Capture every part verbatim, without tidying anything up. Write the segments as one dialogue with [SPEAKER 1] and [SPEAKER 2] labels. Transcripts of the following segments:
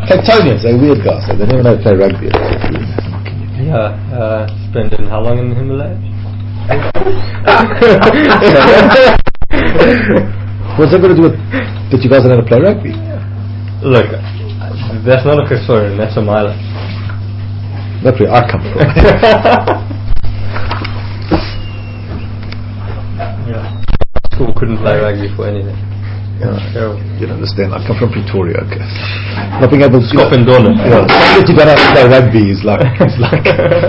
[SPEAKER 1] Tactonians, they're weird guys. They never know how to play rugby.
[SPEAKER 2] Yeah, uh, spent in how long in the Himalayas?
[SPEAKER 1] What's that got to do with that you guys don't know how to play rugby?
[SPEAKER 2] Look, that's not a Kasuran, that's a Mila.
[SPEAKER 1] That's where I come from.
[SPEAKER 2] Yeah. School couldn't play rugby for anything.
[SPEAKER 1] Yeah.
[SPEAKER 2] Terrible.
[SPEAKER 1] You don't understand. I come from Pretoria. Okay. Not being able to
[SPEAKER 2] Skop and Donner.
[SPEAKER 1] Yeah. That you don't have to play rugby is like it's like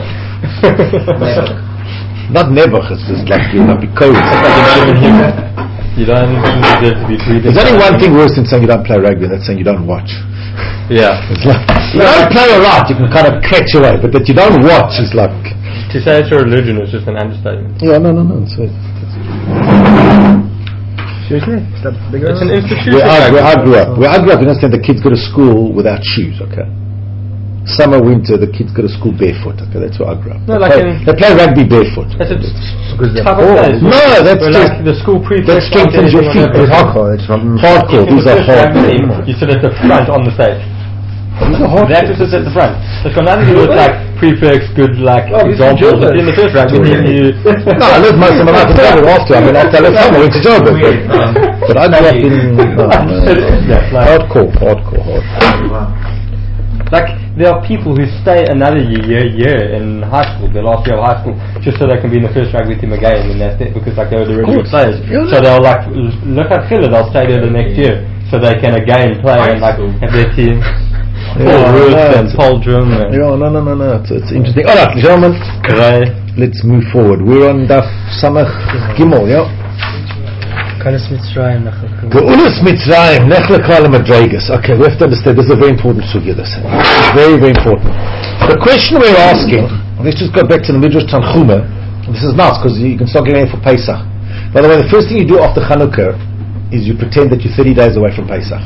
[SPEAKER 1] not never. It's just like you know because
[SPEAKER 2] you don't deserve to be treated.
[SPEAKER 1] There's only one thing worse than saying you don't play rugby, and that's saying you don't watch.
[SPEAKER 2] Yeah.
[SPEAKER 1] It's like you don't play a lot, you can kind of catch away, but that you don't watch is like
[SPEAKER 2] to say it's a religion is just an understatement.
[SPEAKER 1] Yeah, no, no, no. It's, it's,
[SPEAKER 3] Seriously? Is that bigger?
[SPEAKER 2] It's an institution.
[SPEAKER 1] Where I, where I grew up, where I grew up, you understand, the kids go to school without shoes. Okay. Summer, winter, the kids go to school barefoot. Okay, that's where I grew up.
[SPEAKER 2] No,
[SPEAKER 1] they,
[SPEAKER 2] like
[SPEAKER 1] play,
[SPEAKER 2] in,
[SPEAKER 1] they play rugby barefoot.
[SPEAKER 2] That's a
[SPEAKER 3] because they're
[SPEAKER 2] poor.
[SPEAKER 1] No, that's just
[SPEAKER 2] like the school prefect.
[SPEAKER 1] that strengthens your feet.
[SPEAKER 3] It's hardcore. It's not
[SPEAKER 1] hardcore. These are hardcore.
[SPEAKER 2] You sit at the front on the stage.
[SPEAKER 1] These are hardcore.
[SPEAKER 2] The actor sits at the front. It's got nothing to do with like prefects, good like
[SPEAKER 3] oh,
[SPEAKER 2] examples. If you're in the first rugby team, you.
[SPEAKER 1] No, I lived most of my life in Joburg after. I mean, after I left home, I went to Joburg. But, but I grew up in no, no,
[SPEAKER 2] yeah, like,
[SPEAKER 1] hardcore, hardcore, hardcore.
[SPEAKER 2] Like there are people who stay another year, year in high school, the last year of high school, just so they can be in the first rugby team again, and that's it because like they were the original players. So they'll like look at Phila, they'll stay there the next year, so they can again play and like have their team. Paul Ruth and Paul Drum.
[SPEAKER 1] Yeah, no, no, no, no. It's, it's interesting. All right, gentlemen,
[SPEAKER 2] right.
[SPEAKER 1] Let's move forward. We're on Daf Samach Gimel, yeah.
[SPEAKER 3] Kailas Mitzrayim,
[SPEAKER 1] Geulas Mitzrayim, Lech Lekal Madregas. Okay, we have to understand. This is a very important sugya. This is very, very important. The question we're asking. Let's just go back to the Midrash Tanchuma. This is nice because you can start getting ready for Pesach. By the way, the first thing you do after Chanukah is you pretend that you're thirty days away from Pesach.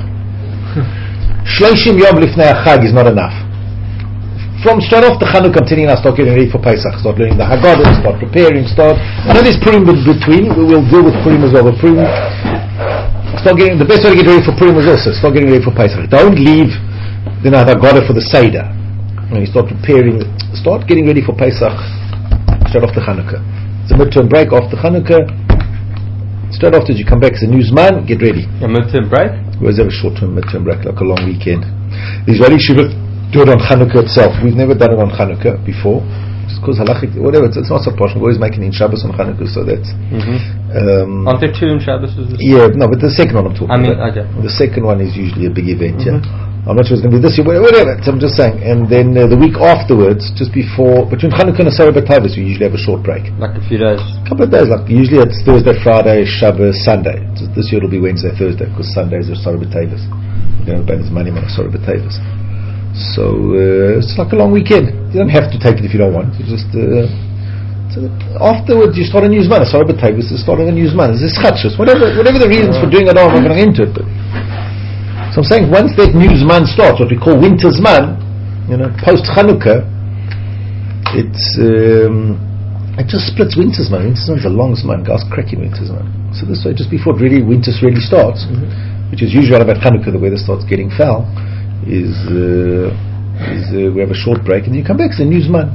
[SPEAKER 1] Shloshim Yom Lifnei Chag is not enough. From straight off the Chanukah, I'm telling you now, start getting ready for Pesach. Start learning the Haggadah, start preparing, start. I know there's Purim in between. We will deal with Purim as well. But Purim, start getting, the best way to get ready for Purim is also start getting ready for Pesach. Don't leave the Haggadah for the Seder. When you start preparing, start getting ready for Pesach straight off the Chanukah. It's a midterm break after Chanukah. Straight after you come back as a newsman, get ready.
[SPEAKER 2] A midterm break?
[SPEAKER 1] We always have a short-term midterm break, like a long weekend. The Israeli Shiva do it on Chanukah itself. We've never done it on Chanukah before. Just because halachic, whatever, it's, it's not so posh. We're always making in Shabbos on Chanukah, so that's...
[SPEAKER 2] Mm-hmm. Um, Aren't there two in Shabbos?
[SPEAKER 1] Yeah, no, but the second one I'm talking
[SPEAKER 2] I mean,
[SPEAKER 1] about.
[SPEAKER 2] okay.
[SPEAKER 1] The second one is usually a big event,
[SPEAKER 2] mm-hmm.
[SPEAKER 1] yeah. I'm not sure it's going to be this year, whatever, so I'm just saying. And then uh, the week afterwards, just before, between Chanukah and Asara B'Tavis, we usually have a short break.
[SPEAKER 2] Like a few days?
[SPEAKER 1] A couple of days, like usually it's Thursday, Friday, Shabbos, Sunday. Just this year it'll be Wednesday, Thursday, because Sundays are Asara B'Tavis. We're going to ban his money on Asara B'Tavis. So uh, it's like a long weekend. You don't have to take it if you don't want. You just uh, so afterwards you start a news man. Asara B'Tavis is starting a news man. It's chachos. Whatever, whatever the reasons for doing it, I'm not going into it. But so I'm saying once that news man starts, what we call winter's man, you know, post Chanukah, it's um, it just splits winter's man. Winter's man is the longest man. Guys cracking winter's man. So this way, just before it really winter's really starts, mm-hmm. which is usually about Chanukah, the weather starts getting foul. Is, uh, is uh, we have a short break and you come back as a newsman.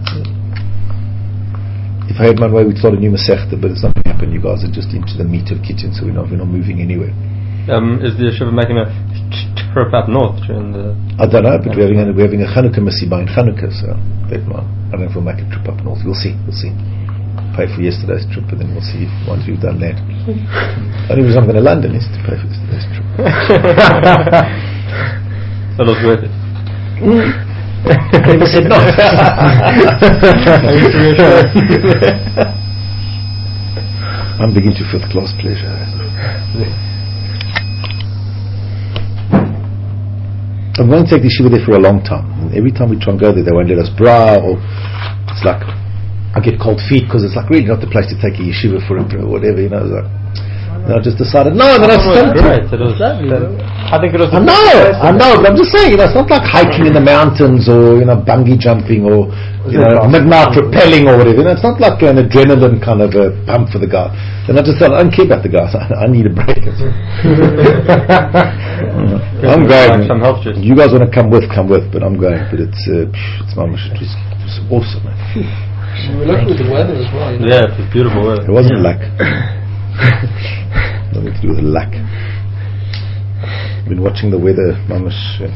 [SPEAKER 1] If I had my way, we'd start a new Masechta, but it's not going to happen. You guys are just into the meat of kitchen, so we're not, we're not moving anywhere.
[SPEAKER 2] Um, is the yeshiva making a trip up north during the...
[SPEAKER 1] I don't know, but we're having a, we're having a Chanukah Masiba in Chanukah, so that might, I don't know if we'll make a trip up north. We'll see, we'll see. Pay for yesterday's trip, and then we'll see once we've done that. Only reason I'm going to London is to pay for yesterday's trip.
[SPEAKER 2] That was worth it.
[SPEAKER 1] I never said no. I'm beginning to feel the class pleasure. I'm going to take the yeshiva there for a long time. And every time we try and go there, they won't let us bra, or it's like I get cold feet because it's like really not the place to take a yeshiva for it or whatever, you know. Like, and I just decided, no, then I stopped.
[SPEAKER 2] Great. It was lovely. I think it was.
[SPEAKER 1] I know, I know, but I'm just saying, you know, it's not like hiking in the mountains or, you know, bungee jumping or you know, midnight rappelling or whatever. You know, it's not like an adrenaline kind of a pump for the guy. They're not just saying, I don't care about the guys. I, I need a break. I'm going.
[SPEAKER 2] Some help just.
[SPEAKER 1] You guys want to come with, come with, but I'm going. But it's uh, it's my mission. It's, it's awesome, man.
[SPEAKER 4] We were lucky with the weather as well. You know?
[SPEAKER 2] Yeah, it was beautiful weather.
[SPEAKER 1] It wasn't luck. Nothing to do with luck. I've been watching the weather, mamish.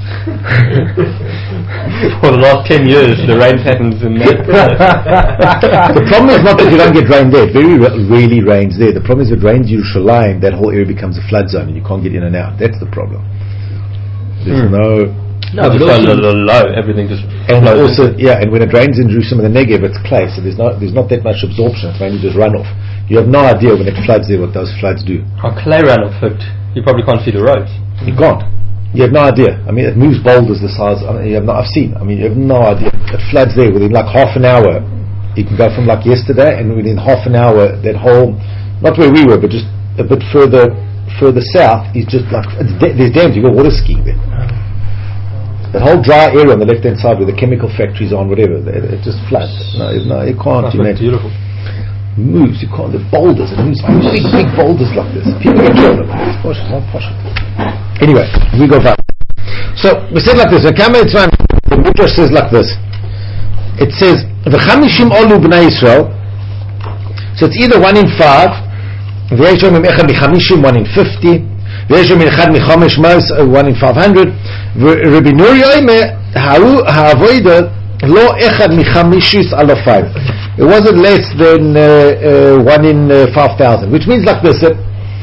[SPEAKER 2] For the last ten years, the rain patterns in that.
[SPEAKER 1] The problem is not that you don't get rain there. It very rarely rains there. The problem is if it rains Yerushalayim, that whole area becomes a flood zone and you can't get in and out. That's the problem. There's
[SPEAKER 2] hmm.
[SPEAKER 1] no...
[SPEAKER 2] No, just a little low. Everything just...
[SPEAKER 1] And also, yeah, and when it rains in Jerusalem and the Negev, it's clay, so there's not, there's not that much absorption. It's mainly just runoff. You have no idea when it floods there what those floods do.
[SPEAKER 2] How clay runoff hit, you probably can't see the roads.
[SPEAKER 1] You can't. You have no idea. I mean, it moves boulders the size. I mean, you have no, I've seen. I mean, you have no idea. It floods there within like half an hour. You can go from like yesterday, and within half an hour, that whole, not where we were, but just a bit further, further south, is just like it's de- there's dams. You go water skiing there. That whole dry area on the left hand side where the chemical factories are, and whatever, it, it just floods. No, no, you can't.
[SPEAKER 2] That's
[SPEAKER 1] you imagine.
[SPEAKER 2] Beautiful.
[SPEAKER 1] It moves. You can't. The boulders. It moves big, big boulders like this. People get killed. Push it, not push it. Anyway, we go back. So we said like this. The Midrash says like this. It says v'chamishim olu b'nai Yisrael. So it's either one in five. V'yeshom im echad michamishim, one in fifty. V'yeshom im echad michamesh mos, one in five hundred. Rabbi Nuri oime ha'u ha'avoida lo echad michamishis alofayim. It wasn't less than uh, uh, one in uh, five thousand, which means like this. That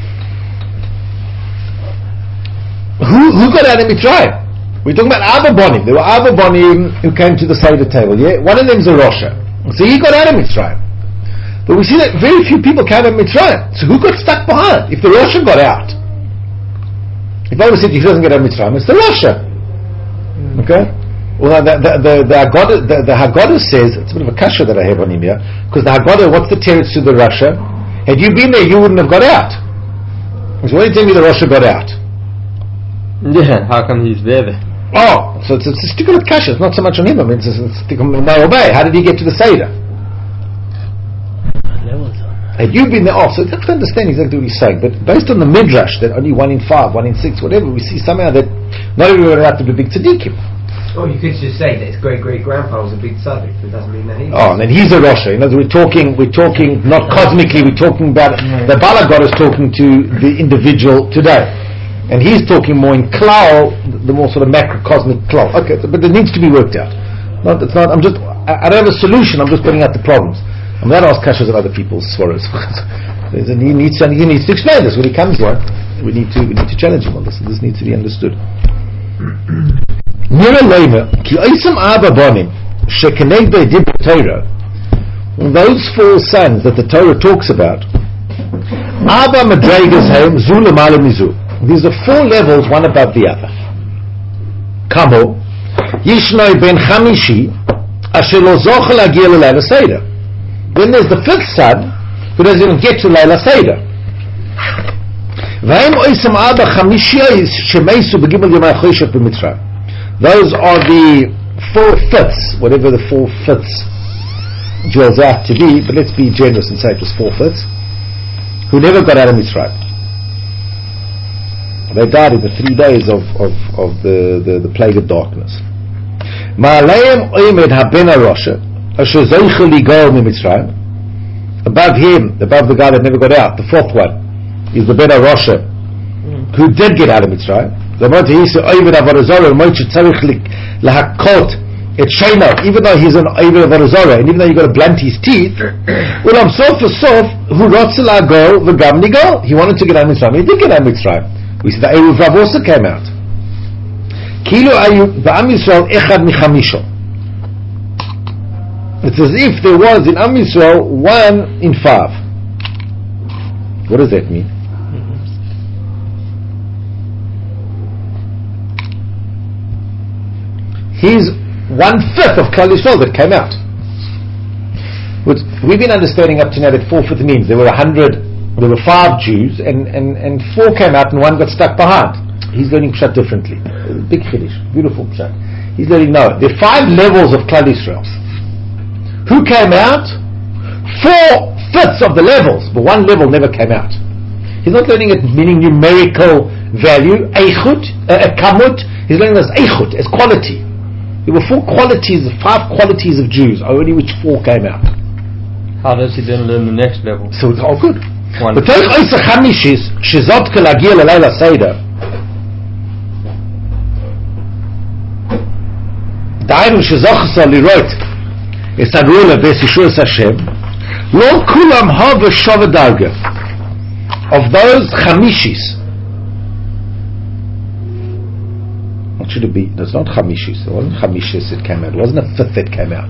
[SPEAKER 1] Who, who got out of Mitzrayim? We're talking about Abba Bonim. There were Abba Bonim who came to the Seder table. Yeah, one of them's a Rosha. So he got out of Mitzrayim. But we see that very few people came out of Mitzrayim. So who got stuck behind? If the Rosha got out, if I would have said he doesn't get out of Mitzrayim, it's the Rosha. Okay. Well, the the the, the Haggadah the, the Haggadah says it's a bit of a kasha that I have on him here, because the Haggadah, what's the teretz to the Rosha? Had you been there, you wouldn't have got out. So why do you tell me the Rosha got out?
[SPEAKER 2] Yeah, how come he's there then?
[SPEAKER 1] Oh, so it's, it's a stickle of kasha. It's not so much on him. I mean, it's a stickle of obey. How did he get to the Seder? Had you been there? Oh, so you have to understand exactly what he's saying. But based on the Midrash, that only one in five, one in six, whatever, we see somehow that not everyone had to be big tzaddikim.
[SPEAKER 5] Oh, you could just say that his great great grandpa was a big tzaddik. It doesn't mean that he was.
[SPEAKER 1] Oh, and then he's a Rosha. You know, we're talking, we're talking not cosmically. We're talking about the Balagod is talking to the individual today. And he's talking more in klal, the more sort of macrocosmic klal. Okay, so, but it needs to be worked out. Not, it's not. I'm just. I, I don't have a solution. I'm just putting out the problems. I'm not asking kashas of other people's swallows. He needs. He needs to explain this when he comes here. We need to. We need to challenge him on this. This needs to be understood. Those four sons that the Torah talks about, Abba Madregas Haim Zula Malam Mizu. These are four levels, one above the other. Kamo Yishnoi ben Chamishi Asher lo zoch lagia leLeila Seder. Then there's the fifth son who doesn't even get to Leila Seder. V'haim oisam Abba Chamishiyos shemeisu b'gimel yomai choshech b'Mitzrayim. Those are the four fifths, whatever the four fifths dwells out to be. But let's be generous and say it was four fifths who never got out of Mitzrayim. They died in the three days of, of, of the, the, the plague of darkness. Ma'aleim oimed haben harosha asher zoicha ligal miMitzrayim. Above him, above the guy that never got out, the fourth one is the ben harosha who did get out of Mitzrayim. The Mother Yisa oimed avarazora moiche tzarich lahakot et sheinav, even though he's an oimed avarazora, and even though you got to blunt his teeth, ulam sof sof hu rotze lago v'gam nigal. He wanted to get out of Mitzrayim. He did get out of Mitzrayim. We see the Eruv Rav also came out. Kilo ayu ba'am Yisrael echad michamisho. It's as if there was in Am Yisrael one in five. What does that mean? He's one fifth of Klal Yisrael that came out. Which we've been understanding up to now that four fifth means there were a hundred. There were five Jews, and, and, and four came out, and one got stuck behind. He's learning Pshat differently. Big Chiddush, beautiful Pshat. He's learning no. There are five levels of Klal Yisrael. Who came out? Four fifths of the levels, but one level never came out. He's not learning it meaning numerical value, eichut, uh, kamut. He's learning as eichut, as quality. There were four qualities, five qualities of Jews, only which four came out.
[SPEAKER 2] How does he then learn the next level?
[SPEAKER 1] So it's all good.
[SPEAKER 2] One.
[SPEAKER 1] בתוך עשר חמישיס, שזאת כלהגיע ללילה סדר, דהיינו שזוכסו לראות את הגאולה ואת ישועת השם, לא כולם הוו שווה דרגה. Of those חמישיס, what should it be? It's not חמישיס. It wasn't חמישיס that came out. It wasn't a fifth that came out.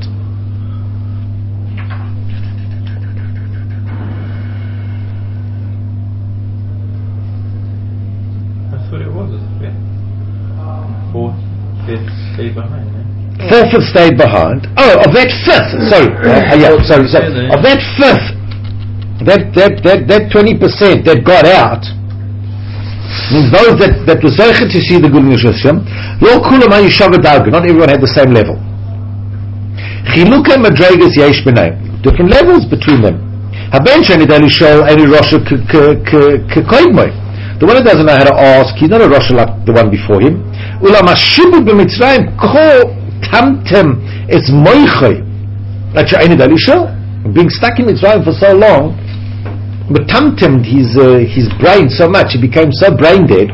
[SPEAKER 6] Stayed behind, eh?
[SPEAKER 1] Fourth fifth stayed behind. Oh, of that fifth, sorry, uh, yeah, sorry, sorry, of that fifth, that that that that twenty percent that got out means those that that was zeicher to see the good news of Hashem. Lo kulam hayu shava darga. Not everyone had the same level. Chiluka madregas yesh b'nayim. Different levels between them. Haben sheni dali shol any rosha k'koidmoi. The one that doesn't know how to ask, he's not a rosha like the one before him. Ulam hashibu b'mitzrayim ko tamtem es moichay. Like sheni dali shol, being stuck in Mitzrayim for so long, but tamtem his uh, his brain so much, he became so brain dead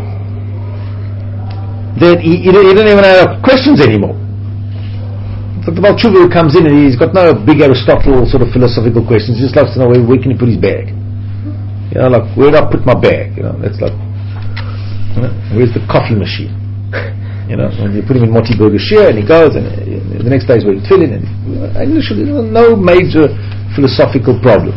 [SPEAKER 1] that he, he, he didn't even have questions anymore. It's like the Baal Tshuva who comes in and he's got no big Aristotle sort of philosophical questions. He just likes to know where, where can he put his bag. You know, like, where do I put my bag? You know, that's like, you know, where's the coffee machine? You know, when you put him in Moti Burger share and he goes, and uh, the next day he's wearing tefillin, and uh, English, no major philosophical problems.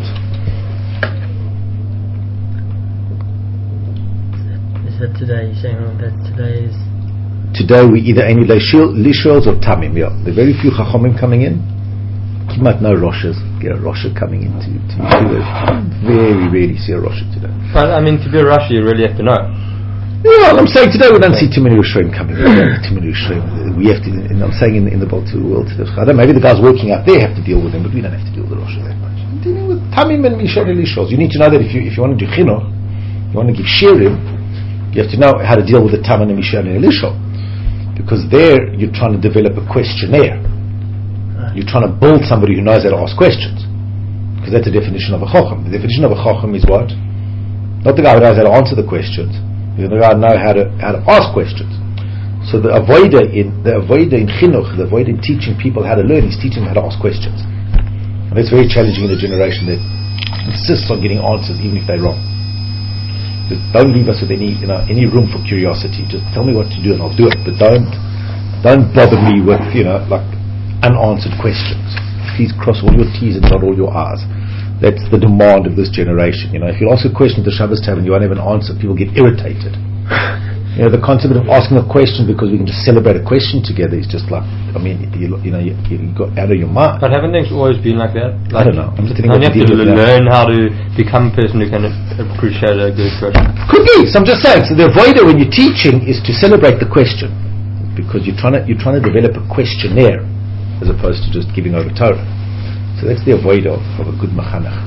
[SPEAKER 3] Is that today? You're saying that today is...
[SPEAKER 1] Today we either any lishos or tamim. Yeah, there are very few chachomim coming in. You might know Roshas, get a Rosha coming in to, to Yeshiva. Very rarely see a Rosha today.
[SPEAKER 2] But I mean, to be a Rosh, you really have to know.
[SPEAKER 1] Yeah, well, I'm saying today we don't see too many Rishonim coming. We don't see too many Rishonim. We have to, and I'm saying in, in the Baltimore world today, I don't know, maybe the guys working out there have to deal with them, but we don't have to deal with the Rosha that much. We're dealing with Tamim and Mishon and Lishos. You need to know that if you if you want to do Chinuch, you want to give Shirim, you have to know how to deal with the Tamim and Mishon and Lishos. Because there you're trying to develop a questionnaire. You're trying to build somebody who knows how to ask questions, because that's the definition of a chacham. The definition of a chacham is what? Not the guy who knows how to answer the questions, but the guy who knows how to how to ask questions. So the avoider in the avoider in chinuch, the avoider in teaching people how to learn, is teaching them how to ask questions, and that's very challenging in a generation that insists on getting answers even if they're wrong. Just don't leave us with any you know any room for curiosity. Just tell me what to do and I'll do it, but don't don't bother me with you know like unanswered questions. Please cross all your T's and dot all your R's. That's the demand of this generation. You know, if you ask a question at the Shabbos table and you won't have an answer, people get irritated. You know, the concept of asking a question because we can just celebrate a question together is just like, I mean, you, you know, you, you got out of your mind.
[SPEAKER 2] But haven't things always been like that? Like,
[SPEAKER 1] I don't know. I'm just thinking
[SPEAKER 2] you have to learn
[SPEAKER 1] now.
[SPEAKER 2] how to become a person who can appreciate a good question.
[SPEAKER 1] Could be. So I'm just saying. So the avoider when you're teaching is to celebrate the question, because you're trying to you're trying to develop a questionnaire as opposed to just giving over Torah. So that's the avoider of, of a good machanach.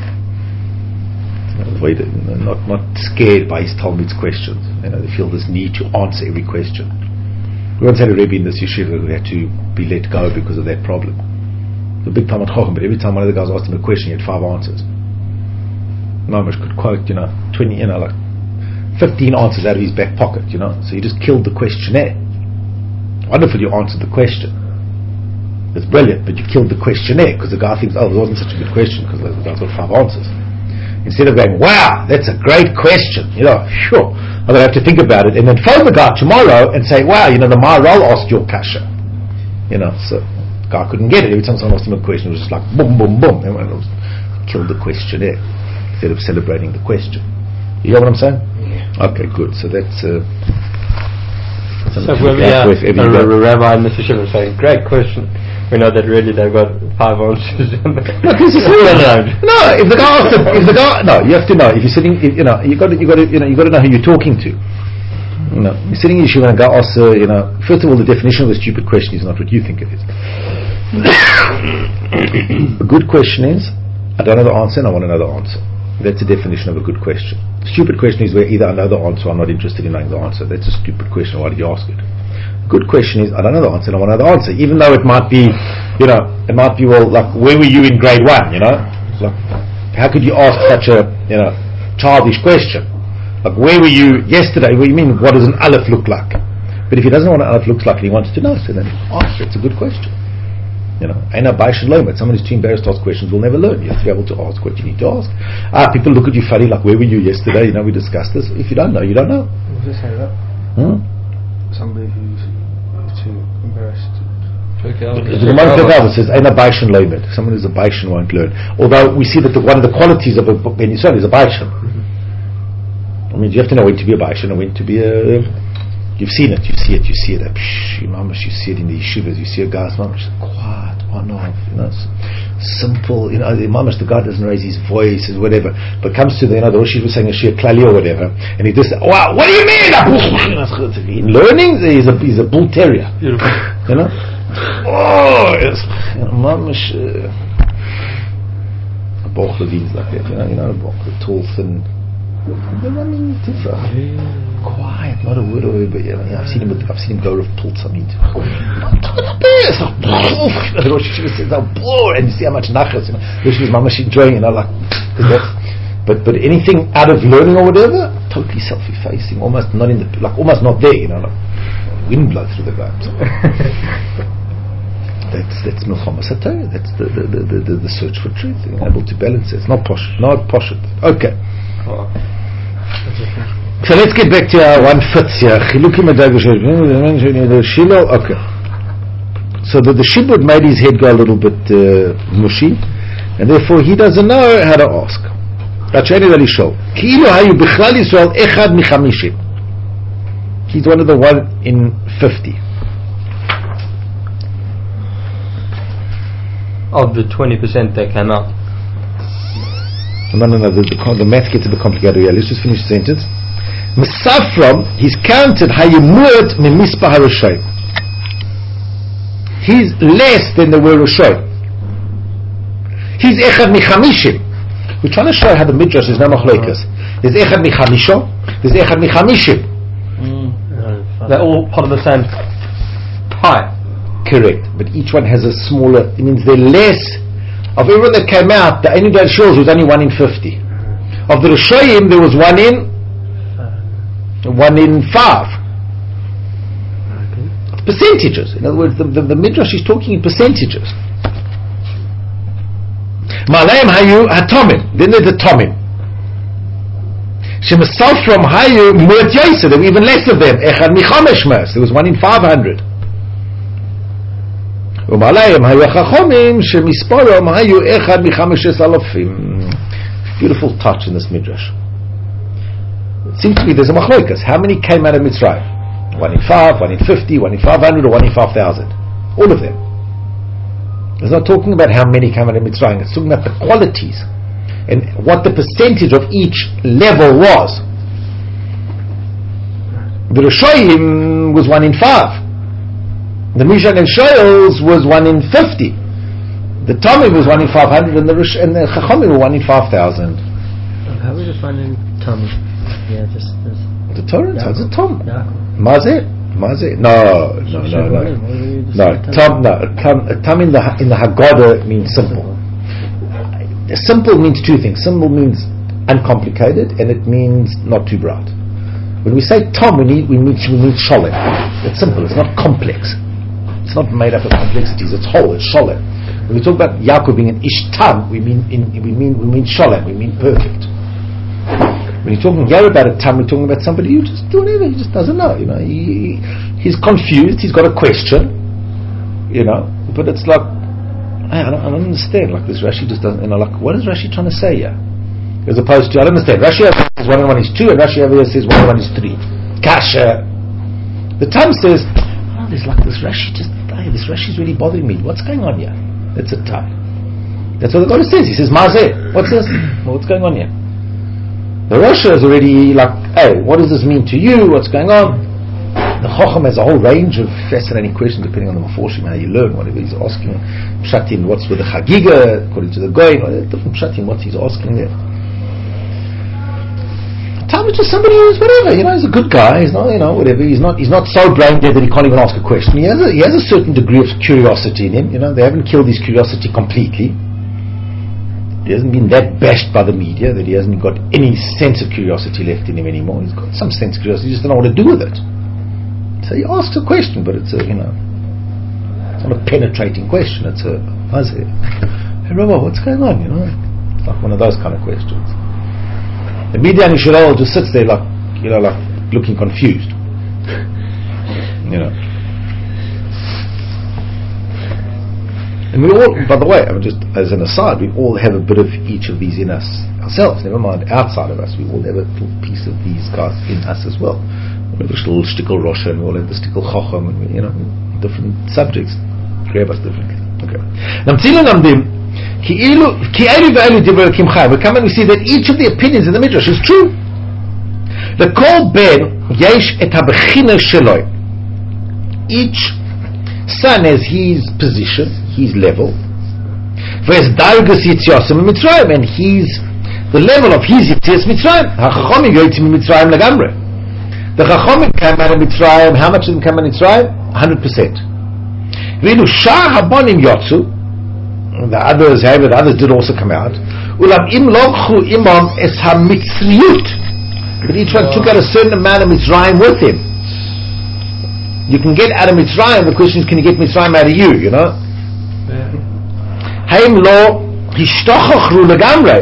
[SPEAKER 1] Avoider, you know, not not scared by his Talmud's questions. You know, they feel this need to answer every question. We once had a Rebbe in this yeshiva who had to be let go because of that problem. The big Talmud Chacham, but every time one of the guys asked him a question, he had five answers. Mamash could quote, you know, twenty, you know, like fifteen answers out of his back pocket. You know, so he just killed the questionnaire. Wonderful, you answered the question. It's brilliant, but you killed the questionnaire because the guy thinks, oh, it wasn't such a good question because the guy's got five answers. Instead of going, wow, that's a great question, you know, sure, I'm going to have to think about it, and then phone the guy tomorrow and say, wow, you know, the Maharal asked your kasha, you know, so the guy couldn't get it. Every time someone asked him a question, it was just like boom, boom, boom, and it was killed the questionnaire instead of celebrating the question. You hear what I'm saying? Yeah. Okay, good. So that's. Uh,
[SPEAKER 2] So when we have a, a rabbi in the yeshiva saying, great question, we know that really they've got five answers.
[SPEAKER 1] No, no, if the guy asks the, if the guy, no, you have to know, if you're sitting, if, you know, you got to, you got to, you know, you got to know who you're talking to. You know, you're sitting in yeshiva and a guy asks, uh, you know, first of all, the definition of a stupid question is not what you think it is. A good question is, I don't know the answer and I want to know the answer. That's the definition of a good question. A stupid question is where either I know the answer or I'm not interested in knowing the answer. That's a stupid question. Why did you ask it? A good question is, I don't know the answer and I want to know the answer. Even though it might be, you know, it might be, well, like, where were you in grade one, you know? Like, how could you ask such a, you know, childish question? Like, where were you yesterday? What do you mean, what does an aleph look like? But if he doesn't know what an aleph looks like and he wants to know, so then ask it. It's a good question. You know, ain't a baish and lomet. Someone who's too embarrassed to ask questions will never learn. You have to be able to ask what you need to ask. Ah, people look at you funny, like, where were you yesterday? You know, we discussed this. If you don't know, you don't know.
[SPEAKER 4] What does it say that?
[SPEAKER 1] Hmm?
[SPEAKER 4] Somebody who's too embarrassed.
[SPEAKER 1] The Gemara says, ain't a baish and lomet. Someone who's a baish and won't learn. Although we see that the, one of the qualities of a Ben Yisrael is a baish. I mean, you have to know when to be a baish and when to be a... You've seen it, you see it, you see it. Psh, you see it in the yeshivas, you see a guy's mamash, quiet, on off, you know, simple, you know, the mamash, the guy doesn't raise his voice or whatever, but comes to the, you know, the Rosh was saying a shir klali or whatever, and he just, wow, what do you mean? In learning, he's a, he's a bull terrier. Beautiful. You know? Oh, yes. You know, mamash, uh, a boch Levine's like that, you know, you know, a boch, a tall, thin, they're running different. Quiet, not a word or a, but yeah, I've seen him. With, I've seen him go with pulse. I mean, the Rosh Hashiva says, "I'll blow," and you see how much nachas. You know, Rosh Hashiva's mamash enjoying, you know, like. But but anything out of learning or whatever, totally self-effacing, almost not in the like, almost not there. You know, like wind blows through the ground. That's that's milchama satayah. That's the the, the the the search for truth, being able to balance it. It's not posh, not posh. Okay. So let's get back to our one fifth here. Okay. So the, the shibud made his head go a little bit uh, mushy, and therefore he doesn't know how to ask. He's one of the one in fifty.
[SPEAKER 2] Of the twenty percent that came out.
[SPEAKER 1] No, no, no, the, the, the math gets a bit complicated here. Let's just finish the sentence. Misafram, he's counted Hayimut min Mispah HaRoshayim. He's less than the word Roshayim. He's Echad Michamishim. We're trying to show how the Midrash is no machlokes. There's Echad Michamisho, there's Echad Michamishim.
[SPEAKER 2] They're all part of the same type.
[SPEAKER 1] Correct, but each one has a smaller, it means they're less. Of everyone that came out, the only that shows was only one in fifty. Of the Roshayim, there was one in one in five. Okay. Percentages. In other words, the, the, the Midrash is talking in percentages. Malayim hayu hatomim. Then there's the tomim. Shemasal from hayu muat yosef. There were even less of them. Echad michamesh mas. There was one in five hundred. Umalayim hayu chachomim shemisparom hayu echad michamesh alofim. Beautiful touch in this midrash. It seems to be there's a machlokas. How many came out of Mitzrayim? One in five, one in fifty, one in five hundred, or one in five thousand. All of them. It's not talking about how many came out of Mitzrayim. It's talking about the qualities and what the percentage of each level was. The Roshayim was one in five. The Mishan and Shoyals was one in fifty. The Tomim was one in five hundred, and the Rosh, and the Chachomim were one in five thousand.
[SPEAKER 3] How are we defining Tomim? Yeah, just this.
[SPEAKER 1] The Torah says a Tom. Mazeh, Mazeh. No, no, no, no. No, Tom. No, Tom. Tom in the in the Haggadah means simple. Simple means two things. Simple means uncomplicated, and it means not too bright. When we say Tom, we need we mean we mean sholem. It's simple. It's not complex. It's not made up of complexities. It's whole. It's sholem. When we talk about Yaakov being an ish tam, we mean in, we mean we mean sholem. We mean perfect. When you're talking here about a tam, we're talking about somebody who just do whatever. He just doesn't know. You know, he he's confused. He's got a question. You know, but it's like I don't, I don't understand. Like this Rashi just doesn't. You know, like what is Rashi trying to say here? As opposed to I don't understand. Rashi says one and one is two, and Rashi over here says one and one is three. Kasha. The tam says, oh, there's like this Rashi just. Hey, this Rashi is really bothering me. What's going on here? It's a tam. That's what the God says. He says, Mazeh. What's this? Well, what's going on here? The Rosh is already like, hey, what does this mean to you? What's going on? The Chacham has a whole range of fascinating questions depending on the Meforshim, how you learn, whatever he's asking. Pshatim, what's with the Chagiga, according to the Goy, different Pshatim, what he's asking there. Talmud is somebody who's whatever, you know, he's a good guy, he's not, you know, whatever, he's not he's not so brain dead that he can't even ask a question. He has a, he has a certain degree of curiosity in him, you know, they haven't killed his curiosity completely. He hasn't been that bashed by the media that he hasn't got any sense of curiosity left in him anymore. He's got some sense of curiosity, he just doesn't know what to do with it. So he asks a question, but it's a, you know, it's not a penetrating question, it's a, how's it? Hey Rabbi, what's going on, you know? It's like one of those kind of questions. The Midian Yisrael just sits there like, you know, like looking confused. You know. And we all, by the way, I mean, just as an aside, we all have a bit of each of these in us ourselves, never mind outside of us. We all have a little piece of these guys in us as well. We have a little shtickle Rosha and we all have the shtickle Chacham, and we, you know, different subjects grab us differently. Okay. Now, we come and we see that each of the opinions in the Midrash is true. The kol ben yesh et habechina sheloi. Each son has his position, his level. V'es dargas yitziasim mitzrayim, and he's the level of his yitzias mitzrayim. Hachachomim yotzim mitzrayim legamre. The Chachomim came out of Mitzrayim. How much of them came out of Mitzrayim? one hundred percent. V'inu shar habonim yotzu. The others, however, the others did also come out. Ulam im lokhu imam es ha-mitzriyut. But each one took out a certain amount of Mitzrayim with him. You can get out of Mitzrayim, the question is, can you get Mitzrayim out of you, you know? Haim lo hishtochachru legamre.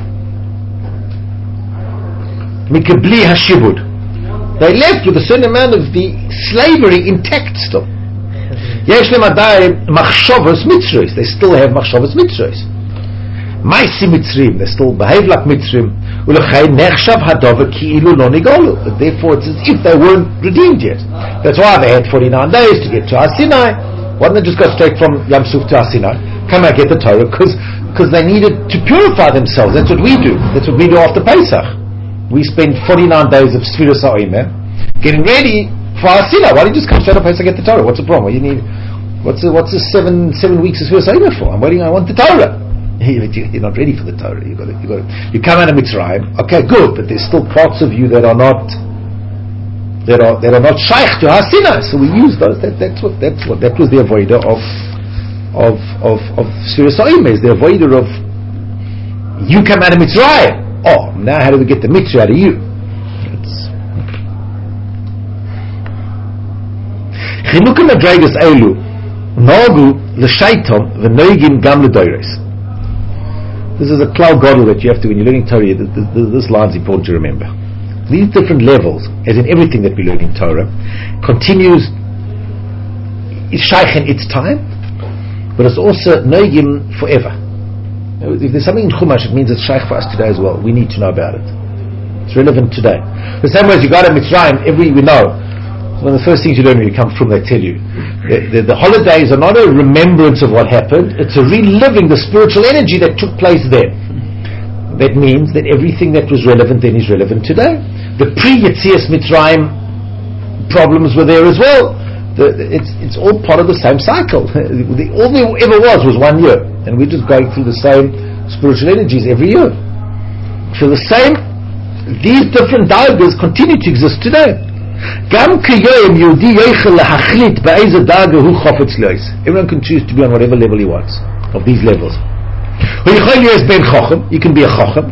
[SPEAKER 1] Mikabli hashibud. They left with a certain amount of the slavery intact still. Yesh lem adai machshavos mitzros. They still have machshavos mitzros. Maisi mitzrim. They still behave like mitzrim. Ulechai nechshav hadova ki ilu lo nigolu. But therefore it's as if they weren't redeemed yet. That's why they had forty-nine days to get to Har Sinai. Why didn't they just go straight from Yam Suf to Har Sinai? Come out, get the Torah, because because they needed to purify themselves. That's what we do. That's what we do after Pesach. We spend forty-nine days of Sfiras HaOmer getting ready for Har Sinai. Why don't you just come straight up Pesach and get the Torah? What's the problem? What you need? What's the, what's the seven seven weeks of Sfiras HaOmer for? I'm waiting. I want the Torah. You're not ready for the Torah. You got You got You come out of Mitzrayim. Okay, good, but there's still parts of you that are not that are that are not shaykh to Har Sinai. So we use those. That, that's what that's what that was the avoider of of of of Sfiras HaOmer. Is the avoider of you come out of Mitzrayim. Oh, now how do we get the mitzvah out of you? Chinukim Madregas Elu Nagu L'Shaitom V'Noigim Gam L'Doires. This is a cloud godel that you have to, when you're learning Torah, this line is important to remember. These different levels, as in everything that we learn in Torah, continues, it's shaykh in its time, but it's also Noigim forever. If there's something in Chumash, it means it's shaykh for us today as well. We need to know about it. It's relevant today. The same way as you got to Mitzrayim, every we know. One of the first things you learn when you come from, they tell you the, the, the holidays are not a remembrance of what happened, it's a reliving the spiritual energy that took place then. That means that everything that was relevant then is relevant today. The pre-Yetzias Mitzrayim problems were there as well. The, it's, it's all part of the same cycle. The, all there ever was was one year, and we're just going through the same spiritual energies every year. So the same, these different dargas continue to exist today. Everyone can choose to be on whatever level he wants of these levels. You can be a chacham.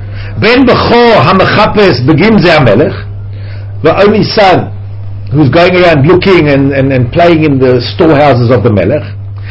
[SPEAKER 1] The only son who's going around looking and, and, and playing in the storehouses of the melech.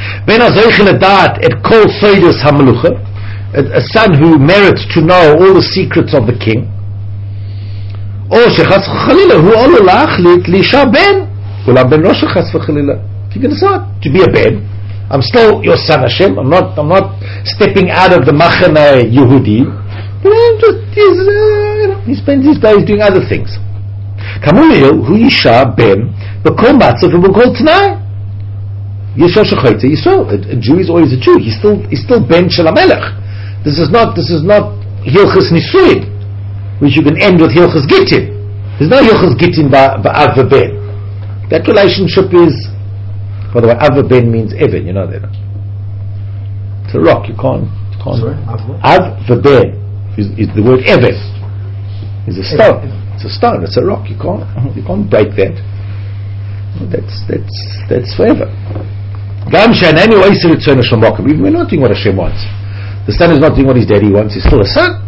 [SPEAKER 1] A son who merits to know all the secrets of the king. Or shechas v'chalila hu olu la'achlit l'isha ben ulam ben rosh chas v'chalila. You can decide to be a ben. I'm still your son Hashem. I'm not. I'm not stepping out of the machane Yehudi. But I'm just. He's, uh, you know, he spends his days doing other things. Kamulil hu isha ben b'kol matzav v'b'kol t'nai. Yisrael shechayte Yisrael. A Jew is always a Jew. He's still. He's still ben shel hamelech. This is not. This is not hilchos nisuin, which you can end with Hilchas Gittin. There's no Hilchas Gittin ba'av v'ben. That relationship is, by the way, Av Ben means Evan, you know that. It's a rock, you can't, you can't.
[SPEAKER 4] Sorry?
[SPEAKER 1] Av Ben is, is the word Evan. It's a stone. It's a stone, it's a rock, you can't, you can't break that. That's, that's, that's forever. Even we're not doing what Hashem wants. The son is not doing what his daddy wants, he's still a son.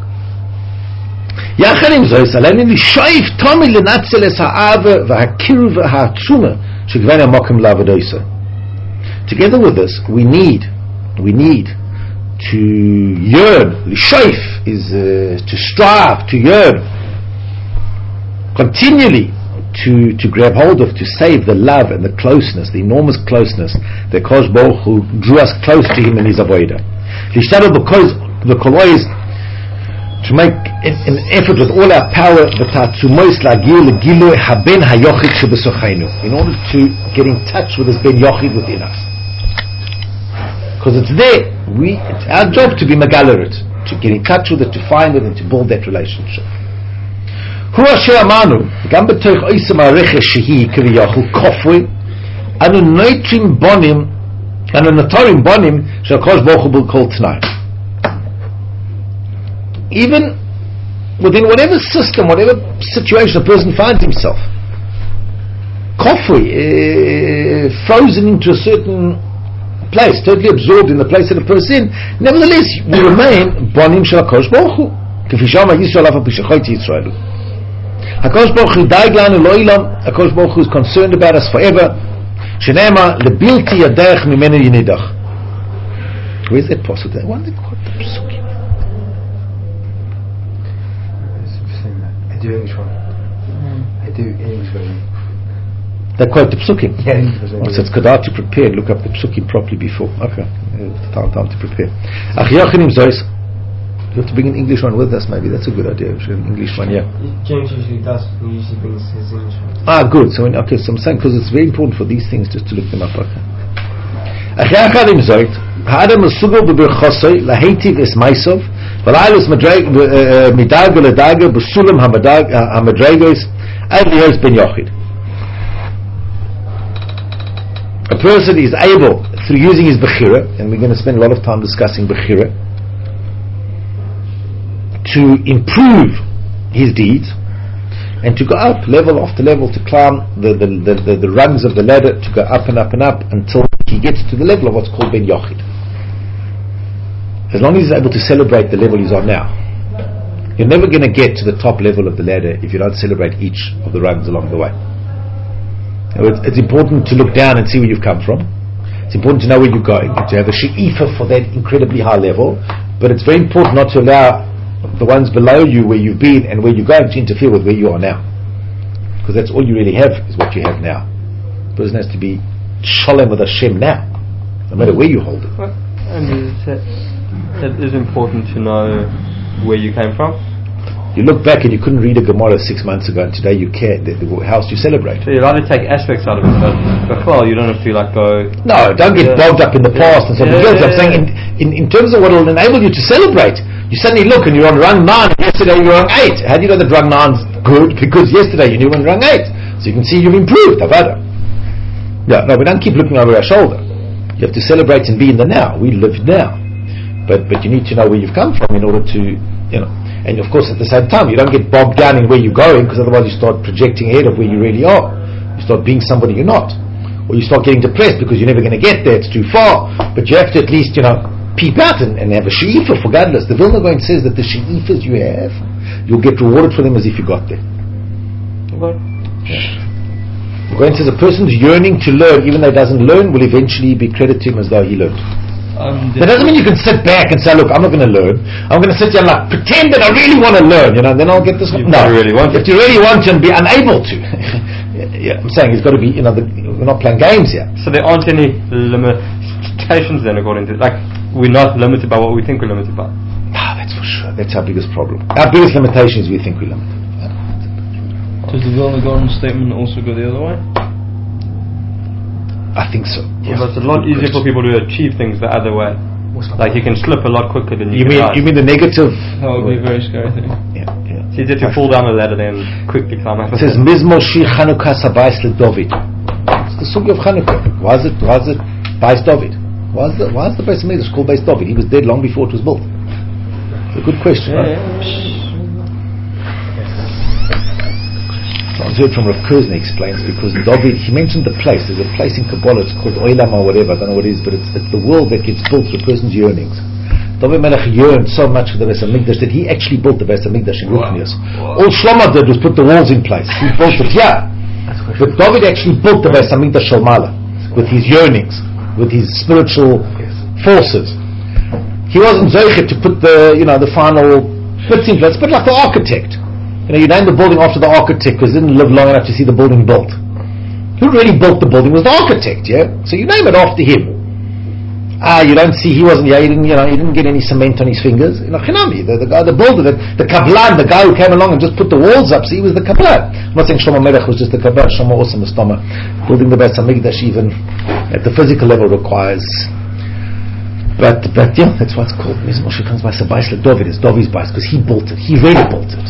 [SPEAKER 1] Together with this, we need, we need to yearn. Lishoif is uh, to strive, to yearn, continually to, to grab hold of, to save the love and the closeness, the enormous closeness that Kosh Baruch Hu drew us close to him in his avodah. Lishtadol because the Kol is to make an, an effort with all our power in order to get in touch with this Ben Yochid within us, because it's there. We, it's our job to be megalarit, to get in touch with it, to find it, and to build that relationship. Hu asher amanu gam betoich oisem hareches shehi kiviyachol kofri anu noitrim bonim anu notorim bonim shel Kosh Baruch Hu b'kol tnai. Even within whatever system, whatever situation a person finds himself, kofri, uh, frozen into a certain place, totally absorbed in the place that a person in, nevertheless we remain bonim shel Kosh Baruch Hu. K'fi shama Yisrael af al pi shechoyti Yisraelu. HaKadosh Baruch Hu daig lanu lo'ilam. HaKadosh Baruch Hu is concerned about us forever. Shenema lebilti yadech mimenu yinidach. Where's that possible? I wonder what the psukim.
[SPEAKER 4] I do English one. I do English version.
[SPEAKER 1] They quote the psukim.
[SPEAKER 4] Yeah, English version.
[SPEAKER 1] Oh, so it's kadar to prepare. Look up the psukim properly before. Okay, uh, time, time to prepare. Ach yachinim zois. You have to bring an English one with us, maybe. That's a good idea. We should have an English one, yeah.
[SPEAKER 5] James usually does. He usually brings his English one.
[SPEAKER 1] Ah, good. So, when, okay, so I'm saying, because it's very important for these things just to look them up. Okay. Achiachadim zoit, ha'adam esugol b'birchosoi, lahetiv es maisov, v'lailus midarga ledarga, b'sulam ha'madregos, ad liyos ben yochid. A person is able, through using his bechira, and we're going to spend a lot of time discussing bechira, to improve his deeds and to go up level after level, to climb the, the, the, the, the rungs of the ladder, to go up and up and up until he gets to the level of what's called Ben Yochid. As long as he's able to celebrate the level he's on now, you're never going to get to the top level of the ladder if you don't celebrate each of the rungs along the way. Now, it's, it's important to look down and see where you've come from. It's important to know where you're going, to have a she'ifa for that incredibly high level, but it's very important not to allow the ones below you, where you've been and where you're going, to interfere with where you are now, because that's all you really have, is what you have now. The person has to be shalom with Hashem now, no matter where you hold it.
[SPEAKER 2] And it is important to know where you came from.
[SPEAKER 1] You look back and you couldn't read a Gemara six months ago, and today you care. The, the house you celebrate.
[SPEAKER 2] So you're allowed to take aspects out of it, but, but well, you don't have to like go.
[SPEAKER 1] No, don't get
[SPEAKER 2] yeah.
[SPEAKER 1] bogged up in the past and so
[SPEAKER 2] yeah,
[SPEAKER 1] guilty.
[SPEAKER 2] yeah,
[SPEAKER 1] I'm saying in, in, in terms of what will enable you to celebrate. You suddenly look and you're on rung nine, and yesterday you were on eight. How do you know that rung nine's good? Because yesterday you knew on rung eight. So you can see you've improved, Avada. No, no, we don't keep looking over our shoulder. You have to celebrate and be in the now. We live now. But but you need to know where you've come from in order to, you know. And of course at the same time, you don't get bogged down in where you're going, because otherwise you start projecting ahead of where you really are. You start being somebody you're not. Or you start getting depressed because you're never going to get there, it's too far. But you have to at least, you know, peep out and, and have a she'ifa for godless. The Vilna Gaon says that the she'ifas you have, you'll get rewarded for them as if you got there.
[SPEAKER 2] Okay.
[SPEAKER 1] Yeah. Gaon says a person's yearning to learn, even though he doesn't learn, will eventually be credited to him as though he learned.
[SPEAKER 2] Um,
[SPEAKER 1] that doesn't mean you can sit back and say, look, I'm not going to learn. I'm going to sit here and like pretend that I really want to learn, you know, and then I'll get this.
[SPEAKER 2] You
[SPEAKER 1] no,
[SPEAKER 2] really want
[SPEAKER 1] if you really want to and be unable to, yeah, I'm saying it's got to be, you know, the, we're not playing games here.
[SPEAKER 2] So there aren't any limitations then, according to, like, we're not limited by what we think we're limited by.
[SPEAKER 1] No, that's for sure. That's our biggest problem. Our biggest limitation is we think we're limited.
[SPEAKER 6] Does the Vilna Gaon statement also go the other way?
[SPEAKER 1] I think so.
[SPEAKER 2] Yeah, but it's a lot easier for people to achieve things the other way. Like you can slip a lot quicker than you,
[SPEAKER 1] you
[SPEAKER 2] can
[SPEAKER 1] mean
[SPEAKER 2] hide.
[SPEAKER 1] you mean the negative?
[SPEAKER 6] That would be a very scary thing.
[SPEAKER 1] Yeah, yeah.
[SPEAKER 2] It's easier to fall down a ladder than quickly climb up.
[SPEAKER 1] It says Mizmor Shir Chanukah Sabayis LeDavid. It's the sugi of Chanukah. Why is it? Why is it Bais David? Why is the Why is the Beis Hamikdash called Bais David? He was dead long before it was built. It's a good question,
[SPEAKER 2] Yeah,
[SPEAKER 1] right?
[SPEAKER 2] yeah.
[SPEAKER 1] So I heard from Rav Kurzner explains because David, he mentioned the place. There's a place in Kabbalah, it's called Olam or whatever. I don't know what it is, but it's, it's the world that gets built through a person's yearnings. David Melech yearned so much for the Beis Hamikdash that he actually built the Beis Hamikdash in Ruchnius. All Shlomo did was put the walls in place. He built it, yeah. But David actually built the Beis Hamikdash Shalmala with his yearnings, with his spiritual forces. He wasn't Zoichet to put the, you know, the final bits in place, but like the architect. You know, you named the building after the architect because he didn't live long enough to see the building built. Who really built the building was the architect, yeah? So you name it after him. Ah, you don't see, he wasn't, yeah, he didn't, you know, he didn't get any cement on his fingers. You know, Chinami, the, the guy, the builder, the, the Kablan, the guy who came along and just put the walls up, so he was the Kablan. I'm not saying Shlomo Melech was just the Kablan, Shlomo also Mustama. Building the Beis Hamikdash even at the physical level requires, but, but yeah, that's why it's called Mizmor Shir Chanukah Sabayis LeDavid. It's David's Bais, because he built it, he really built it.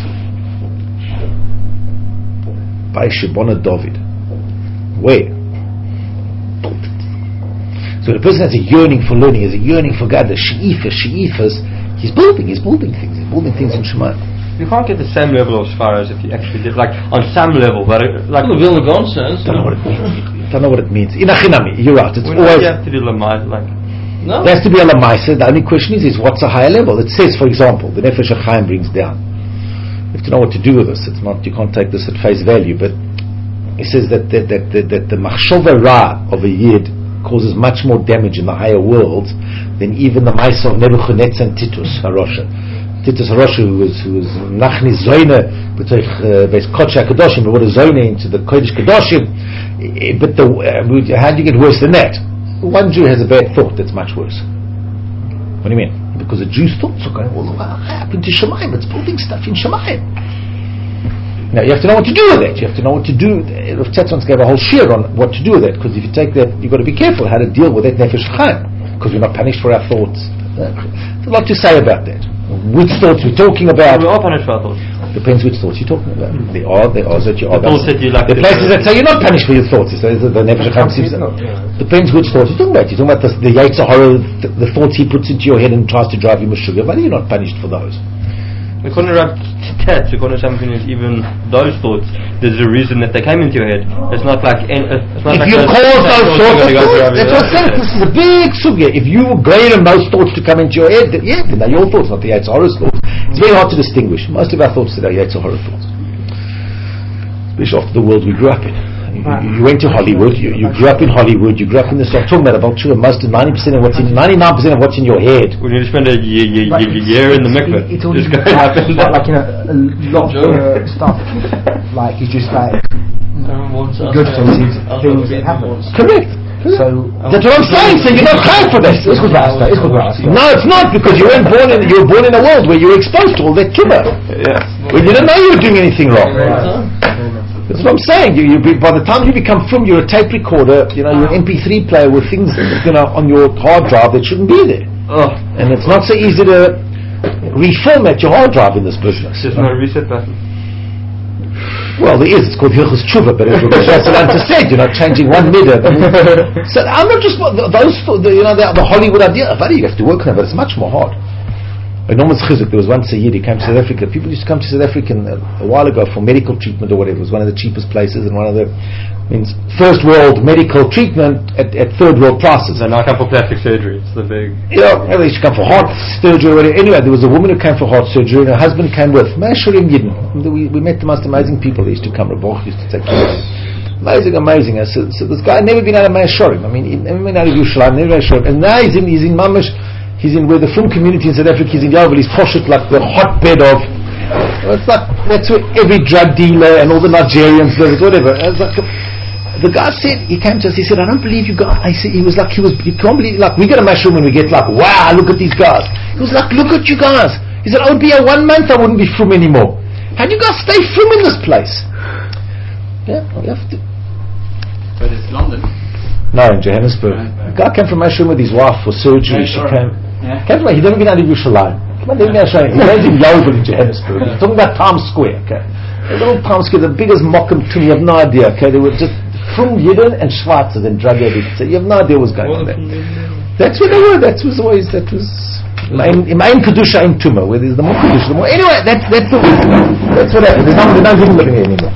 [SPEAKER 1] By Shibona David. Where? Built it. So the person has a yearning for learning, has a yearning for God, the she'ifas, she'ifas, he's building, he's building things, he's building things in Shemayim.
[SPEAKER 2] You can't get the same level of Sfar as if you actually did, like, on some level, but it, like...
[SPEAKER 6] Well, the Vilna Gaon says.
[SPEAKER 1] Don't know what it means. Don't know what it means. In Achinami, you're right. It's
[SPEAKER 2] When
[SPEAKER 1] always...
[SPEAKER 2] you have to do Lamai, like...
[SPEAKER 6] No.
[SPEAKER 1] There has to be a Lamaisa. The only question is, is what's a higher level? It says, for example, the Nefesh HaChaim brings down. You have to know what to do with this. It's not, you can't take this at face value, but he says that that, that, that, that the machshava ra of a yid causes much more damage in the higher worlds than even the Maisa of Nebuchadnezzar and Titus Harosha. Titus Harosha, who was who was Nachni Zoyne, but Beis Kodesh HaKadoshim, but what is Zoyne into the Kodesh Kadoshim. But the, uh, how do you get worse than that? One Jew has a bad thought that's much worse. What do you mean? Because the Jews' thoughts are going all the way up into Shemayim. It's building stuff in Shemayim. Now you have to know what to do with that. You have to know what to do. Rav Tetzons gave a whole shir on what to do with that, because if you take that, you've got to be careful how to deal with that Nefesh Chaim, because we're not punished for our thoughts. There's a lot to say about that. Which thoughts we're talking about?
[SPEAKER 2] We are punished for our thoughts.
[SPEAKER 1] Depends which thoughts you're talking about. There are, there are that you are.
[SPEAKER 2] The thoughts that you like.
[SPEAKER 1] The places that say you're not punished for your thoughts. So the, the Nefesh Chaim seems. Depends which thoughts you're talking about. You're talking about the, the Yetzer Hara, the, the thoughts he puts into your head and tries to drive you sugar. But you're not punished for those.
[SPEAKER 2] According to Tet, according to something is even those thoughts, there's a reason that they came into your head. It's not like it's not
[SPEAKER 1] if
[SPEAKER 2] like
[SPEAKER 1] you cause those thoughts, thoughts that's what I said. This is a big sugya. If you grade on those thoughts to come into your head, then, yeah, then they're your thoughts, not the Yetzer Hara's thoughts. It's very hard to distinguish. Most of our thoughts today are Yetzer Hara thoughts, especially after the world we grew up in. You, you went to Hollywood. You, you grew up in Hollywood. You grew up in this. I'm talking about about two. Most of ninety percent of what's in ninety-nine percent of what's in your head.
[SPEAKER 2] We need to spend a year, year,
[SPEAKER 4] Like,
[SPEAKER 2] year, year in the mikveh.
[SPEAKER 4] It's all
[SPEAKER 2] Just
[SPEAKER 4] like,
[SPEAKER 2] going up and down.
[SPEAKER 4] like, you know, a lot of uh, stuff. Like, it's just like good things, things that happen.
[SPEAKER 1] Correct.
[SPEAKER 4] So
[SPEAKER 1] That's what I'm saying. So you're not high for this.
[SPEAKER 4] it's good rasta. It's good rasta.
[SPEAKER 1] No, it's not, because you weren't born in. You were born in a world where you were exposed to all that kibbah.
[SPEAKER 2] Yeah.
[SPEAKER 1] When you didn't know you were doing anything wrong. That's what I'm saying. You, you be, by the time you become frum, you're a tape recorder. You know, you're an M P three player with things, you know, on your hard drive that shouldn't be there.
[SPEAKER 2] Oh,
[SPEAKER 1] And it's not so easy to reformat your hard drive in this business.
[SPEAKER 2] there's no reset button.
[SPEAKER 1] Well, there is. It's called Hilchos Tshuva, but as Rabbi Shassalanta said, you're not changing one midah. So I'm not just those. The, you know, the, the Hollywood idea. You have to work on it, but it's much more hard. Enormous chizuk. There was once a year he came to South Africa. People used to come to South Africa a, a while ago for medical treatment or whatever. It was one of the cheapest places and one of the means first world medical treatment at, at third world prices.
[SPEAKER 2] So now I come for plastic surgery. It's the big.
[SPEAKER 1] Yeah, they used to come for heart surgery or whatever. Anyway, there was a woman who came for heart surgery and her husband came with. We, we met the most amazing people. They used to come. Raboch used to take care of them. Amazing, amazing. I said, so this guy had never been out of Mea Shorim. I mean, he never been out of Yerushalayim, never Mea Shorim. And now he's in, he's in Mamash. He's in where the Frum community in South Africa is in Yovel. He's poshet like the hotbed of. It's like that's where every drug dealer and all the Nigerians live. Whatever. It's like, the guy said, he came to us. He said, "I don't believe you guys." I said, he was like, he was. You can't believe. Like we get a mushroom and we get like, "Wow, look at these guys." He was like, "Look at you guys." He said, "I would be here one month. I wouldn't be Frum anymore." How do you guys stay Frum in this place? Yeah, you have to.
[SPEAKER 6] But it's London.
[SPEAKER 1] No, in Johannesburg. The guy came from Mushroom with his wife for surgery.
[SPEAKER 6] Yeah,
[SPEAKER 1] She
[SPEAKER 6] sure.
[SPEAKER 1] came.
[SPEAKER 6] Yeah.
[SPEAKER 1] Came from, he'd never been out of Yerushalayim. Come on, let me show you. He raised in Yeovil in Johannesburg. He's talking about Times Square, okay? The little Times Square, the biggest Mokum tomb, you have no idea, okay? They were just from Yidden and Schwarzer and drug addicts. So you have no idea what was going on there. That's where they were. That was always, that was in Main Kedusha in Tumah, where there's the more Kedusha, the more. Anyway, that's, that's the reason. That's what happened. They don't, they don't even living here anymore.